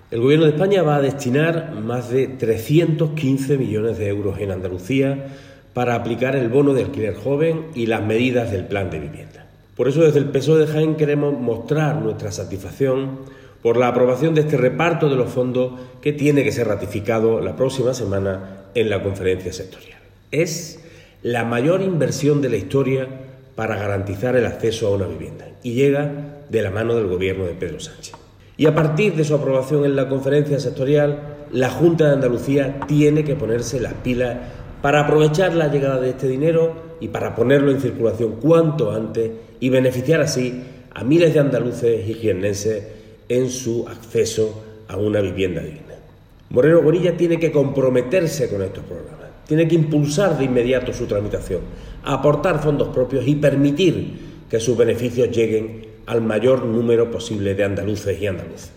El Gobierno de España va a destinar más de 315 millones de euros en Andalucía para aplicar el bono de alquiler joven y las medidas del plan de vivienda. Por eso, desde el PSOE de Jaén queremos mostrar nuestra satisfacción por la aprobación de este reparto de los fondos que tiene que ser ratificado la próxima semana en la conferencia sectorial. Es la mayor inversión de la historia para garantizar el acceso a una vivienda y llega de la mano del Gobierno de Pedro Sánchez. Y a partir de su aprobación en la conferencia sectorial, la Junta de Andalucía tiene que ponerse las pilas para aprovechar la llegada de este dinero y para ponerlo en circulación cuanto antes y beneficiar así a miles de andaluces y jiennenses en su acceso a una vivienda digna. Moreno Bonilla tiene que comprometerse con estos programas, tiene que impulsar de inmediato su tramitación, aportar fondos propios y permitir que sus beneficios lleguen al mayor número posible de andaluces y andaluzas.